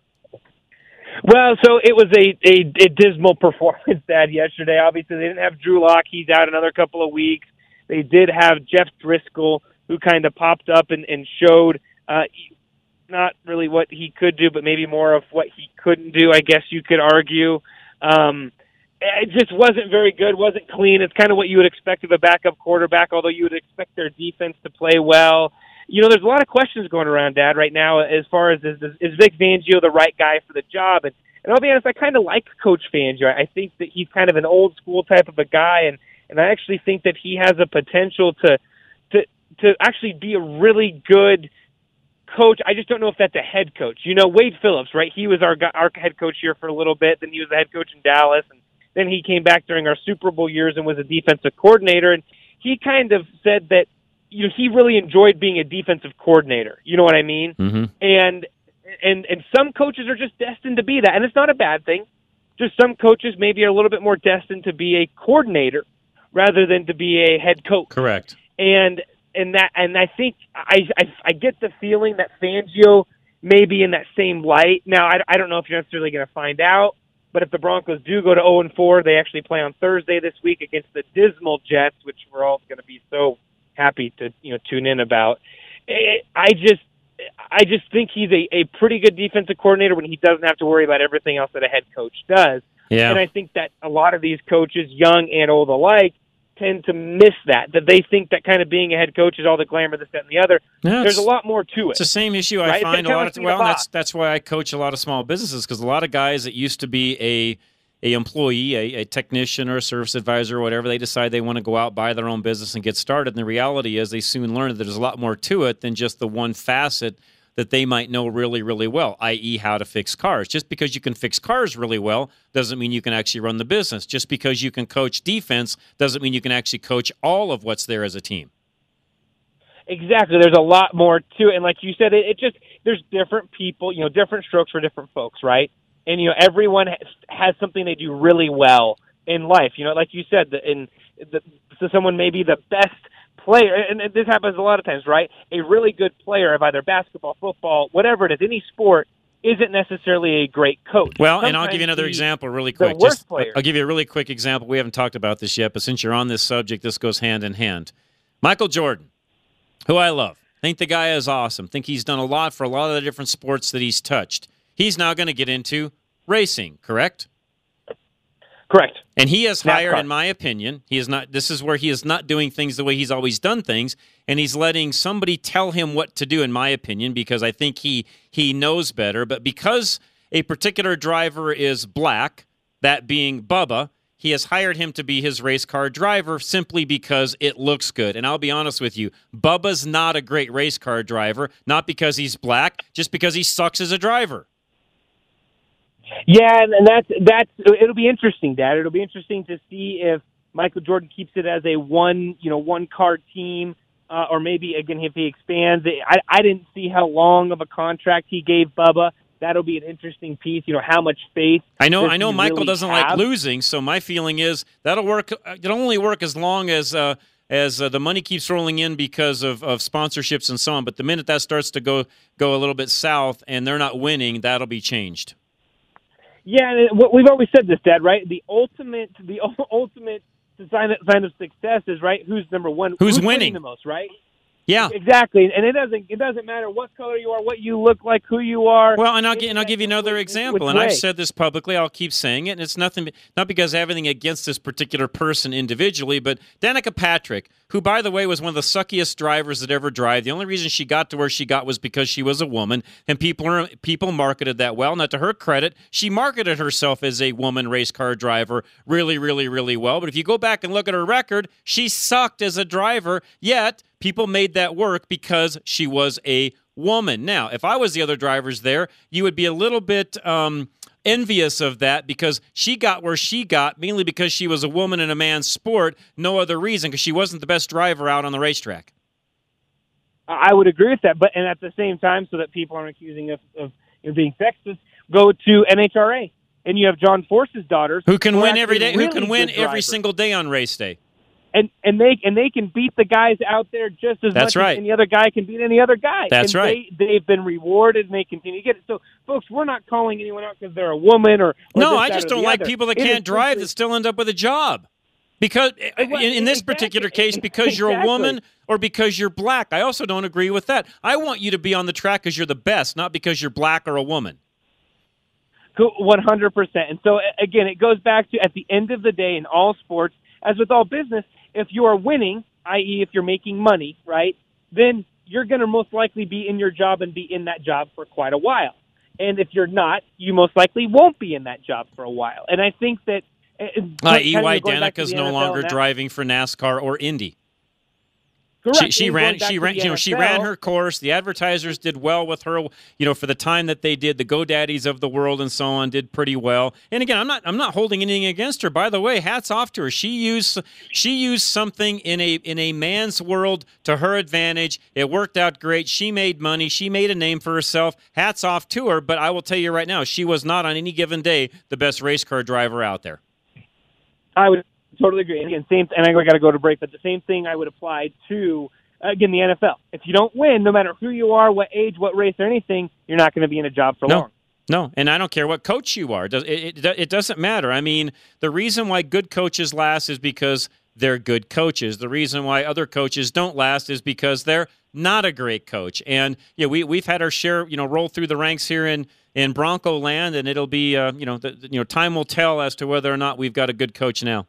Well, so it was a, a, a dismal performance, Dad, yesterday. Obviously, they didn't have Drew Lock. He's out another couple of weeks. They did have Jeff Driscoll, who kind of popped up and, and showed uh, not really what he could do, but maybe more of what he couldn't do, I guess you could argue. Um, it just wasn't very good, wasn't clean. It's kind of what you would expect of a backup quarterback, although you would expect their defense to play well. You know, there's a lot of questions going around, Dad, right now as far as is, is Vic Fangio the right guy for the job? And, and I'll be honest, I kind of like Coach Fangio. I think that he's kind of an old-school type of a guy, and, and I actually think that he has a potential to to to actually be a really good coach. I just don't know if that's a head coach. You know, Wade Phillips, right? He was our our head coach here for a little bit, then he was the head coach in Dallas, and then he came back during our Super Bowl years and was a defensive coordinator, and he kind of said that you know, he really enjoyed being a defensive coordinator. You know what I mean? Mm-hmm. And and and some coaches are just destined to be that, and it's not a bad thing. Just some coaches maybe are a little bit more destined to be a coordinator rather than to be a head coach. Correct. And and that and I think I I, I get the feeling that Fangio may be in that same light. Now I, I don't know if you're necessarily going to find out, but if the Broncos do go to oh and four, they actually play on Thursday this week against the dismal Jets, which we're all going to be so happy to you know tune in about. I just I just think he's a, a pretty good defensive coordinator when he doesn't have to worry about everything else that a head coach does. Yeah. And I think that a lot of these coaches, young and old alike, tend to miss that, that they think that kind of being a head coach is all the glamour, this, that, and the other. Yeah, There's a lot more to it. It's the same issue I right? find a lot of, well, that's, that's why I coach a lot of small businesses, because a lot of guys that used to be a a employee, a, a technician or a service advisor or whatever, they decide they want to go out, buy their own business and get started. And the reality is they soon learn that there's a lot more to it than just the one facet that they might know really, really well, that is how to fix cars. Just because you can fix cars really well doesn't mean you can actually run the business. Just because you can coach defense doesn't mean you can actually coach all of what's there as a team. Exactly. There's a lot more to it. And like you said, it, it just, there's different people, you know, different strokes for different folks, right? And, you know, everyone has, has something they do really well in life. You know, like you said, the, in the, so someone may be the best player, and this happens a lot of times, right? A really good player of either basketball, football, whatever it is, any sport, isn't necessarily a great coach. Well, Sometimes and I'll give you another example really the quick. worst Just, player. I'll give you a really quick example. We haven't talked about this yet, but since you're on this subject, this goes hand in hand. Michael Jordan, who I love. Think the guy is awesome. Think he's done a lot for a lot of the different sports that he's touched. He's now going to get into racing, correct? Correct. And he has hired, NASCAR. in my opinion, he is not. This is where he is not doing things the way he's always done things, and he's letting somebody tell him what to do, in my opinion, because I think he he knows better. But because a particular driver is black, that being Bubba, he has hired him to be his race car driver simply because it looks good. And I'll be honest with you, Bubba's not a great race car driver, not because he's black, just because he sucks as a driver. Yeah, and that's that's it'll be interesting, Dad. It'll be interesting to see if Michael Jordan keeps it as a one, you know, one car team, uh, or maybe again if he expands it. I I didn't see how long of a contract he gave Bubba. That'll be an interesting piece. You know, how much faith. I know. does I know. he Michael really doesn't have? like losing, so my feeling is that'll work. It'll only work as long as uh, as uh, the money keeps rolling in because of, of sponsorships and so on. But the minute that starts to go go a little bit south and they're not winning, that'll be changed. Yeah, and it, what we've always said this, Dad. Right? The ultimate, the ultimate sign of, sign of success is right. Who's number one? Who's winning the most? Right? Yeah, exactly. And it doesn't it doesn't matter what color you are, what you look like, who you are. Well, and I'll, and I'll give you another example, and way. I've said this publicly. I'll keep saying it, and it's nothing, not because I have anything against this particular person individually, but Danica Patrick, who, by the way, was one of the suckiest drivers that ever drive. The only reason she got to where she got was because she was a woman, and people are, people marketed that well. Now, to her credit, she marketed herself as a woman race car driver really, really, really well. But if you go back and look at her record, she sucked as a driver, yet people made that work because she was a woman. Now, if I was the other drivers there, you would be a little bit um, envious of that because she got where she got mainly because she was a woman in a man's sport, no other reason, because she wasn't the best driver out on the racetrack. I would agree with that, but and at the same time, so that people aren't accusing us of, of being sexist, go to N H R A, and you have John Force's daughters who can who win every day, really who can win good every drivers. single day on race day. And and they and they can beat the guys out there just as That's much right. as any other guy can beat any other guy. That's and right. They, they've been rewarded, and they continue to get it. So, folks, we're not calling anyone out because they're a woman or, or No, this, I that, just or don't the like other. people that It can't is drive simply- that still end up with a job. Because in, in this particular case, because you're a Exactly. woman or because you're black. I also don't agree with that. I want you to be on the track because you're the best, not because you're black or a woman. one hundred percent. And so, again, it goes back to, at the end of the day, in all sports, as with all business, if you are winning, that is if you're making money, right, then you're going to most likely be in your job and be in that job for quite a while. And if you're not, you most likely won't be in that job for a while. And I think that... Uh, Uh, E Y going back to Danica's the no N F L longer now- driving for NASCAR or Indy. Correct. She, she And ran. going back She to ran. the You know, N F L, she ran her course. The advertisers did well with her. You know, for the time that they did, the GoDaddies of the world and so on did pretty well. And again, I'm not. I'm not holding anything against her. By the way, hats off to her. She used. She used something in a in a man's world to her advantage. It worked out great. She made money. She made a name for herself. Hats off to her. But I will tell you right now, she was not on any given day the best race car driver out there. I would totally agree. And again, same. And I got to go to break, but the same thing I would apply to again the N F L. If you don't win, no matter who you are, what age, what race, or anything, you're not going to be in a job for no. long. No, and I don't care what coach you are. It, it, it doesn't matter. I mean, the reason why good coaches last is because they're good coaches. The reason why other coaches don't last is because they're not a great coach. And yeah, we we've had our share, you know, roll through the ranks here in in Bronco land, and it'll be, uh, you know, the, you know, time will tell as to whether or not we've got a good coach now.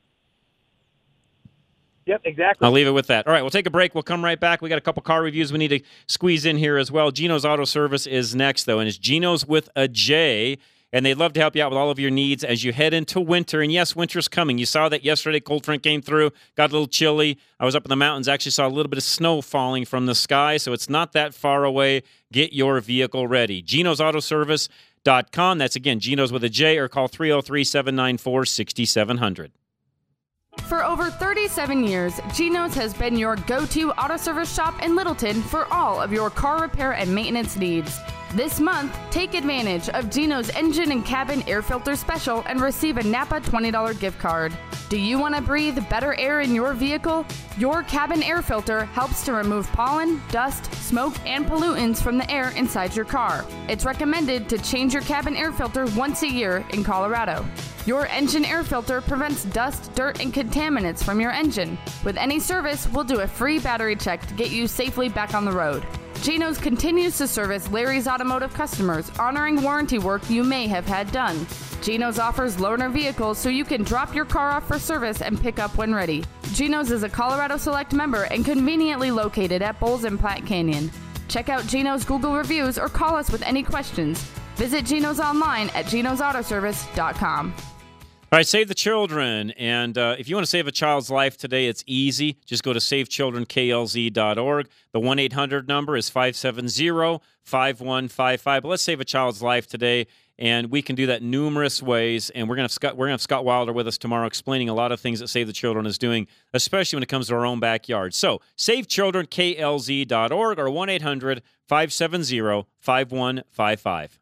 Yep, exactly. I'll leave it with that. All right, we'll take a break. We'll come right back. We got a couple car reviews we need to squeeze in here as well. Gino's Auto Service is next, though, and it's Gino's with a J, and they'd love to help you out with all of your needs as you head into winter. And yes, winter's coming. You saw that yesterday. Cold front came through, got a little chilly. I was up in the mountains, actually saw a little bit of snow falling from the sky, so it's not that far away. Get your vehicle ready. Gino's Auto Service dot com. That's, again, Gino's with a J, or call three oh three, seven nine four, six seven zero zero. For over thirty-seven years, Gino's has been your go-to auto service shop in Littleton for all of your car repair and maintenance needs. This month, take advantage of Gino's Engine and Cabin Air Filter Special and receive a Napa twenty dollars gift card. Do you want to breathe better air in your vehicle? Your cabin air filter helps to remove pollen, dust, smoke, and pollutants from the air inside your car. It's recommended to change your cabin air filter once a year in Colorado. Your engine air filter prevents dust, dirt, and contaminants from your engine. With any service, we'll do a free battery check to get you safely back on the road. Geno's continues to service Larry's Automotive customers, honoring warranty work you may have had done. Geno's offers loaner vehicles so you can drop your car off for service and pick up when ready. Geno's is a Colorado Select member and conveniently located at Bowles and Platte Canyon. Check out Geno's Google reviews or call us with any questions. Visit Geno's online at genos auto service dot com. All right, Save the Children. And uh, if you want to save a child's life today, it's easy. Just go to save children k l z dot org. The one eight hundred number is five seven zero, five one five five. But let's save a child's life today, and we can do that numerous ways. And we're going to have Scott, we're going to have Scott Wilder with us tomorrow explaining a lot of things that Save the Children is doing, especially when it comes to our own backyard. So save children k l z dot org or one eight hundred, five seven zero, five one five five.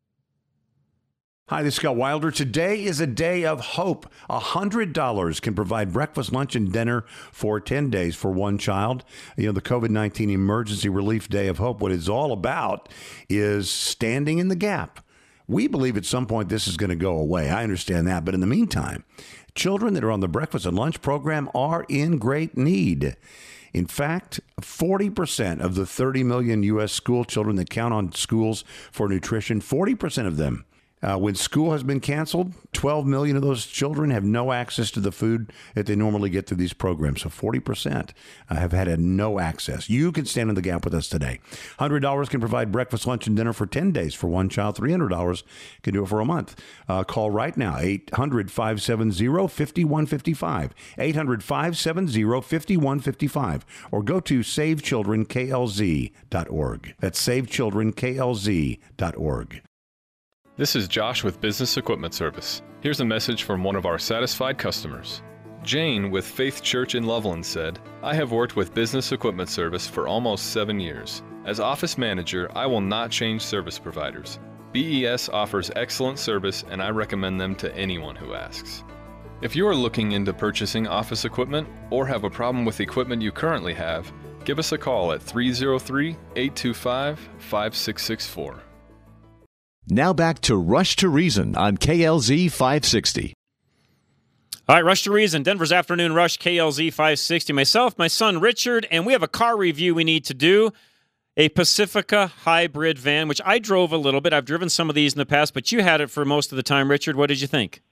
Hi, this is Scott Wilder. Today is a day of hope. one hundred dollars can provide breakfast, lunch, and dinner for ten days for one child. You know, the COVID nineteen Emergency Relief Day of Hope, what it's all about is standing in the gap. We believe at some point this is going to go away. I understand that. But in the meantime, children that are on the breakfast and lunch program are in great need. In fact, forty percent of the thirty million U S school children that count on schools for nutrition, forty percent of them, Uh, when school has been canceled, twelve million of those children have no access to the food that they normally get through these programs. So forty percent uh, have had a no access. You can stand in the gap with us today. one hundred dollars can provide breakfast, lunch, and dinner for ten days for one child. three hundred dollars can do it for a month. Uh, call right now, eight hundred, five seven zero, five one five five, eight hundred, five seven zero, five one five five, or go to save children k l z dot org. That's save children k l z dot org. This is Josh with Business Equipment Service. Here's a message from one of our satisfied customers. Jane with Faith Church in Loveland said, I have worked with Business Equipment Service for almost seven years. As office manager, I will not change service providers. B E S offers excellent service and I recommend them to anyone who asks. If you are looking into purchasing office equipment or have a problem with equipment you currently have, give us a call at three oh three, eight two five, five six six four. Now back to Rush to Reason on K L Z five sixty. All right, Rush to Reason, Denver's Afternoon Rush, K L Z five sixty. Myself, my son Richard, and we have a car review we need to do. A Pacifica hybrid van, which I drove a little bit. I've driven some of these in the past, but you had it for most of the time. Richard, what did you think?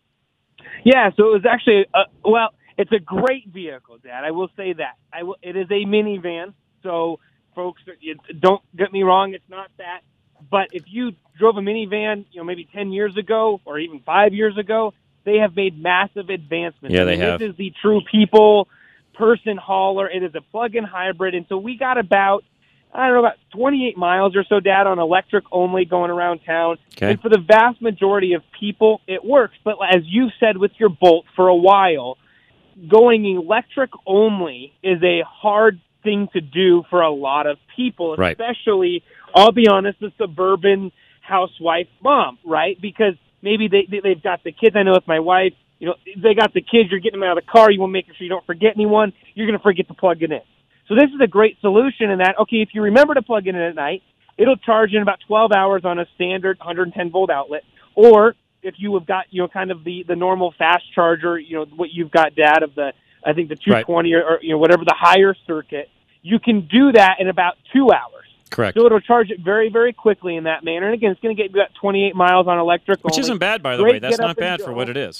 Yeah, so it was actually, uh, well, it's a great vehicle, Dad. I will say that. I will, it is a minivan, so folks, don't get me wrong, it's not that. But if you drove a minivan, you know, maybe ten years ago or even five years ago, they have made massive advancements. Yeah, I they mean, have. This is the true people person hauler. It is a plug-in hybrid, and so we got about, I don't know, about twenty-eight miles or so, Dad, on electric only going around town. Okay. And for the vast majority of people, it works. But as you said with your Bolt for a while, going electric only is a hard thing to do for a lot of people, Right. especially, I'll be honest, the suburban housewife mom, right? Because maybe they, they, they've got the kids. I know with my wife, you know, they got the kids, you're getting them out of the car, you want to make sure you don't forget anyone, you're going to forget to plug it in. So this is a great solution in that, okay, if you remember to plug it in at night, it'll charge in about twelve hours on a standard one hundred ten volt outlet. Or if you have got, you know, kind of the, the normal fast charger, you know, what you've got, Dad, of the, I think the two twenty right. or, or, you know, whatever the higher circuit, you can do that in about two hours. Correct. So it'll charge it very, very quickly in that manner. And again, it's going to get you about twenty-eight miles on electric Which only. isn't bad, by the Great way. That's get up not bad and for go. what it is.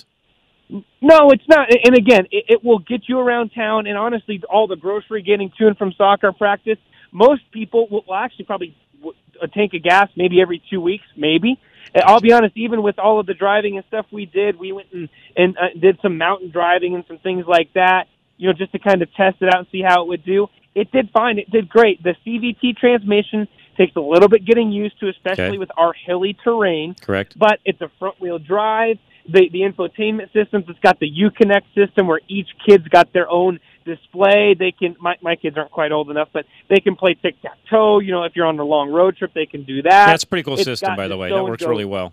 No, it's not. And again, it, it will get you around town. And honestly, all the grocery getting to and from soccer practice, most people will, will actually probably a tank of gas maybe every two weeks, maybe. And I'll be honest, even with all of the driving and stuff we did, we went and, and uh, did some mountain driving and some things like that, you know, just to kind of test it out and see how it would do. It did fine. It did great. The C V T transmission takes a little bit getting used to, especially Okay. with our hilly terrain. Correct. But it's a front-wheel drive. The the infotainment systems, it's got the Uconnect system where each kid's got their own display. They can, my, my kids aren't quite old enough, but they can play tic-tac-toe. You know, if you're on a long road trip, they can do that. That's a pretty cool It's system, got by the the way. so That and works so. really well.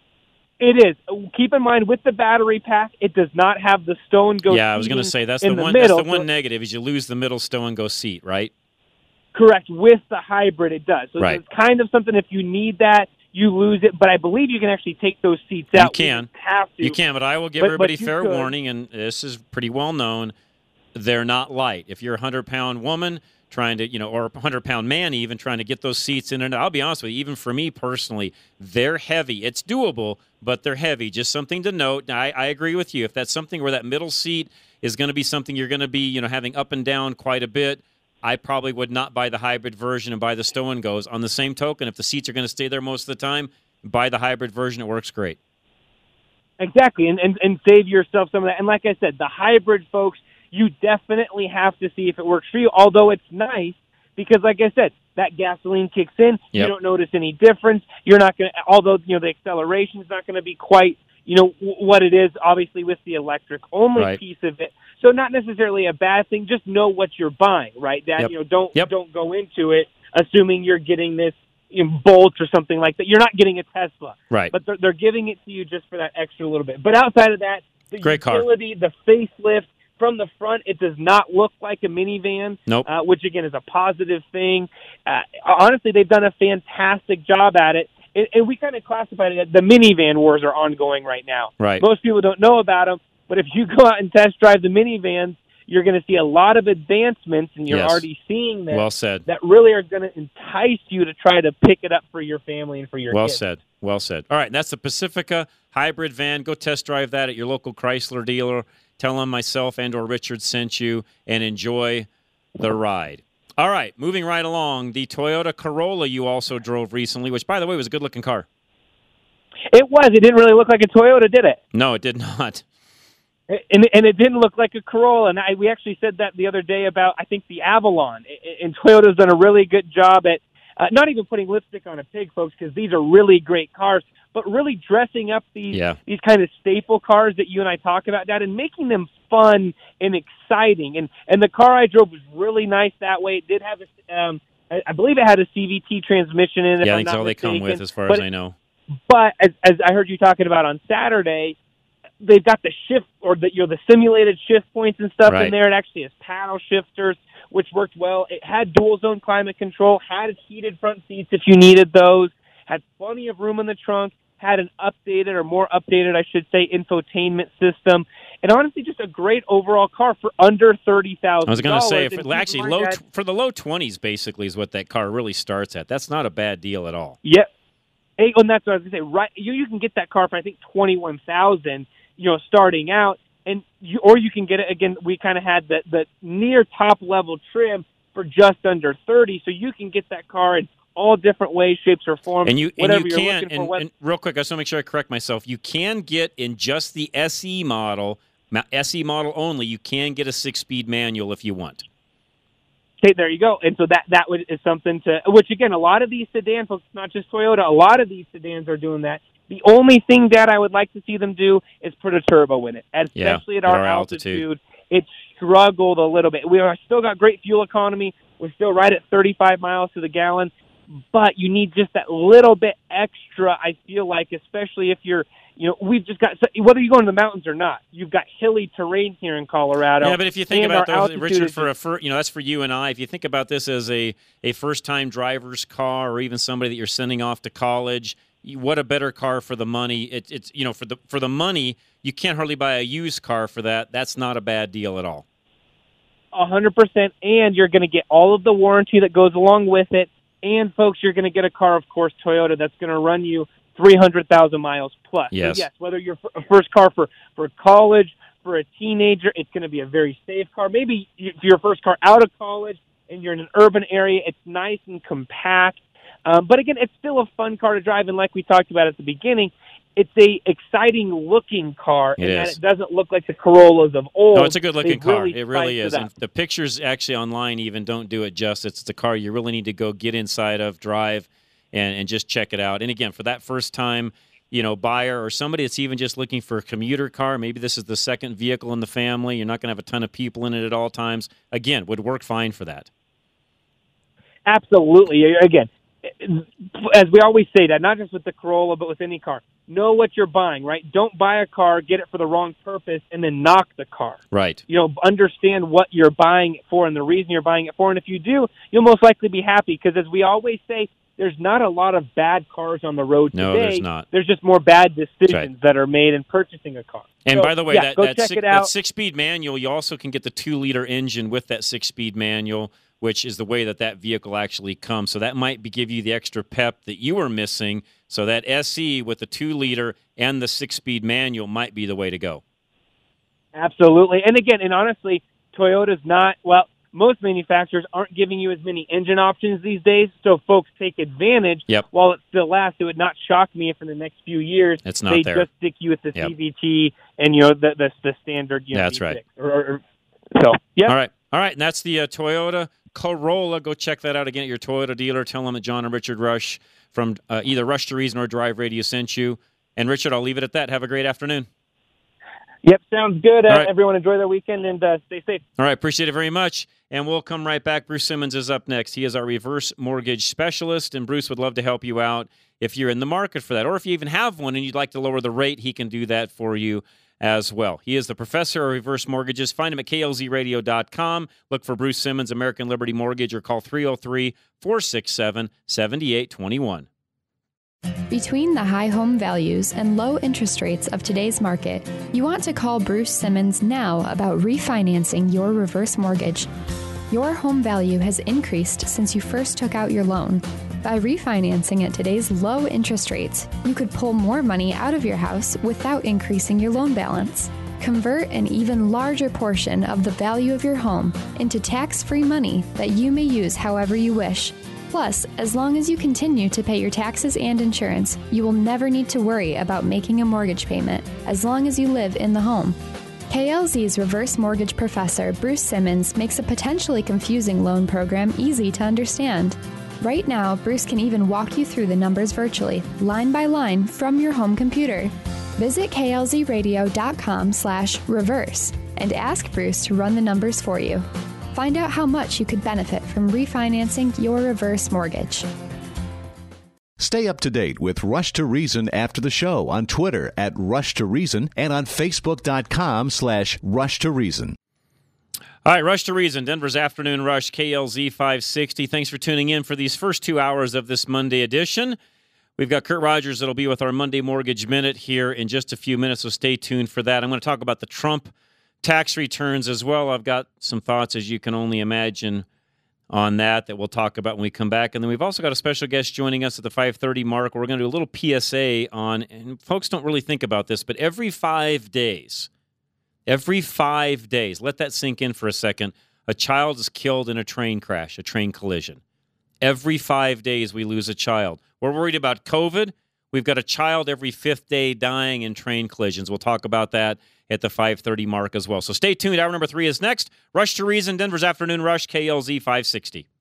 It is. Keep in mind, with the battery pack, it does not have the stow and go Yeah, I was going to seating say that's in the one. middle, that's the one so- negative is you lose the middle stow and go seat, right? Correct. With the hybrid, it does. So Right. it's kind of something, if you need that, you lose it. But I believe you can actually take those seats You out. can. You have to. You can, but I will give But- everybody but you fair could. warning, and this is pretty well known. They're not light. If you're a hundred pound woman trying to, you know, or a hundred-pound man even trying to get those seats in. And I'll be honest with you, even for me personally, they're heavy. It's doable, but they're heavy. Just something to note. Now, I, I agree with you. If that's something where that middle seat is going to be something you're going to be, you know, having up and down quite a bit, I probably would not buy the hybrid version and buy the stow and goes. On the same token, if the seats are going to stay there most of the time, buy the hybrid version. It works great. Exactly, and, and, and save yourself some of that. And like I said, the hybrid, folks, you definitely have to see if it works for you, although it's nice because, like I said, that gasoline kicks in. Yep. You don't notice any difference. You're not going to, although, you know, the acceleration is not going to be quite, you know, w- what it is, obviously, with the electric-only right. piece of it. So not necessarily a bad thing. Just know what you're buying, right? That, yep. you know, don't yep. don't go into it assuming you're getting this in Bolt or something like that. You're not getting a Tesla. Right. But they're, they're giving it to you just for that extra little bit. But outside of that, the Great utility, car. the facelift, from the front, it does not look like a minivan, nope. uh, which, again, is a positive thing. Uh, honestly, they've done a fantastic job at it. And, and we kind of classified it as the minivan wars are ongoing right now. Right. Most people don't know about them, but if you go out and test drive the minivans, you're going to see a lot of advancements, and you're yes. already seeing them well said. that really are going to entice you to try to pick it up for your family and for your well kids. said. Well said. All right, and that's the Pacifica hybrid van. Go test drive that at your local Chrysler dealer. Tell them myself and or Richard sent you, and enjoy the ride. All right, moving right along, the Toyota Corolla you also drove recently, which, by the way, was a good-looking car. It was. It didn't really look like a Toyota, did it? No, it did not. And, and it didn't look like a Corolla. And I, we actually said that the other day about, I think, the Avalon. And Toyota's done a really good job at uh, not even putting lipstick on a pig, folks, because these are really great cars, but really dressing up these yeah. these kind of staple cars that you and I talk about, Dad, and making them fun and exciting. And and the car I drove was really nice that way. It did have a, um, I, I believe it had a C V T transmission in it. Yeah, if I think I'm that's not all they mistaken. come with, as far but, as I know. But as, as I heard you talking about on Saturday, they've got the shift or the you know the simulated shift points and stuff right. in there. It actually has paddle shifters, which worked well. It had dual zone climate control, had heated front seats if you needed those, had plenty of room in the trunk, had an updated or more updated, I should say, infotainment system, and honestly, just a great overall car for under thirty thousand dollars. I was going to say, if it, and actually, low t- for the low twenties, basically, is what that car really starts at. That's not a bad deal at all. Yep. Hey, and that's what I was going to say. Right, you you can get that car for I think twenty one thousand. You know, starting out, and you, or you can get it again. We kind of had the the near top level trim for just under thirty, so you can get that car in all different ways, shapes, or forms. And you whatever and you you're can. looking for. And, What, and real quick, I just want to make sure I correct myself. You can get in just the S E model, S E model only. You can get a six-speed manual if you want. Okay, there you go. And so that that would, is something to which again, a lot of these sedans, folks, not just Toyota, a lot of these sedans are doing that. The only thing, Dad, I would like to see them do is put a turbo in it, especially yeah, at our, our altitude. altitude. It struggled a little bit. We are still got great fuel economy. We're still right at thirty-five miles to the gallon, but you need just that little bit extra, I feel like, especially if you're, you know, we've just got, whether you go into the mountains or not, you've got hilly terrain here in Colorado. Yeah, but if you think and about our those, altitude Richard, is for a fir- you know, that's for you and I. If you think about this as a, a first-time driver's car or even somebody that you're sending off to college, what a better car for the money. It, it's, you know, for the for the money, you can't hardly buy a used car for that. That's not a bad deal at all. A hundred percent, and you're going to get all of the warranty that goes along with it. And folks, you're going to get a car, of course, Toyota, that's going to run you three hundred thousand miles plus. Yes. So yes, whether you're a first car for, for college, for a teenager, it's going to be a very safe car. Maybe if your first car out of college and you're in an urban area, it's nice and compact. Um, but again, it's still a fun car to drive, and like we talked about at the beginning, it's a exciting looking car, It and is. that it doesn't look like the Corollas of old. No, it's a good looking They've car. really It really spiced is. it And up. the pictures actually online even don't do it justice. It's a car you really need to go get inside of, drive, and, and just check it out. And again, for that first time, you know, buyer or somebody that's even just looking for a commuter car, maybe this is the second vehicle in the family. You're not going to have a ton of people in it at all times. Again, would work fine for that. Absolutely. Again, as we always say that, not just with the Corolla, but with any car, know what you're buying, right? Don't buy a car, get it for the wrong purpose, and then knock the car. Right. You know, understand what you're buying it for and the reason you're buying it for. And if you do, you'll most likely be happy because, as we always say, there's not a lot of bad cars on the road No, today. there's not. There's just more bad decisions right. that are made in purchasing a car. And so, by the way, yeah, that, go that, check six, it out. that six-speed manual, you also can get the two-liter engine with that six-speed manual, which is the way that that vehicle actually comes. So that might be, give you the extra pep that you were missing. So that S E with the two liter and the six-speed manual might be the way to go. Absolutely. And again, and honestly, Toyota's not, well, most manufacturers aren't giving you as many engine options these days, so folks take advantage yep. while it still lasts. It would not shock me if in the next few years it's not they there. just stick you with the yep. C V T and, you know, the the, the standard, you know, that's V six. right. Or, or, so, yeah. All right. All right, and that's the uh, Toyota Corolla. Go check that out again at your Toyota dealer. Tell them that John and Richard Rush from uh, either Rush to Reason or Drive Radio sent you. And, Richard, I'll leave it at that. Have a great afternoon. Yep, sounds good. Uh, right. Everyone enjoy their weekend and uh, stay safe. All right, appreciate it very much. And we'll come right back. Bruce Simmons is up next. He is our reverse mortgage specialist, and Bruce would love to help you out if you're in the market for that. Or if you even have one and you'd like to lower the rate, he can do that for you as well. He is the professor of reverse mortgages. Find him at K L Z radio dot com. Look for Bruce Simmons, American Liberty Mortgage, or call three oh three, four six seven, seven eight two one. Between the high home values and low interest rates of today's market, you want to call Bruce Simmons now about refinancing your reverse mortgage. Your home value has increased since you first took out your loan. By refinancing at today's low interest rates, you could pull more money out of your house without increasing your loan balance. Convert an even larger portion of the value of your home into tax-free money that you may use however you wish. Plus, as long as you continue to pay your taxes and insurance, you will never need to worry about making a mortgage payment as long as you live in the home. K L Z's reverse mortgage professor, Bruce Simmons, makes a potentially confusing loan program easy to understand. Right now, Bruce can even walk you through the numbers virtually, line by line, from your home computer. Visit K L Z radio dot com slash reverse and ask Bruce to run the numbers for you. Find out how much you could benefit from refinancing your reverse mortgage. Stay up to date with Rush to Reason after the show on Twitter at Rush to Reason and on Facebook dot com slash Rush to Reason. All right, Rush to Reason, Denver's Afternoon Rush, K L Z five sixty. Thanks for tuning in for these first two hours of this Monday edition. We've got Kurt Rogers that'll be with our Monday Mortgage Minute here in just a few minutes, so stay tuned for that. I'm going to talk about the Trump tax returns as well. I've got some thoughts, as you can only imagine, on that that we'll talk about when we come back. And then we've also got a special guest joining us at the five thirty mark. We're going to do a little P S A on, and folks don't really think about this, but every five days, every five days, let that sink in for a second, a child is killed in a train crash, a train collision. Every five days we lose a child. We're worried about COVID. We've got a child every fifth day dying in train collisions. We'll talk about that at the five thirty mark as well. So stay tuned. Hour number three is next. Rush to Reason, Denver's Afternoon Rush, K L Z five sixty.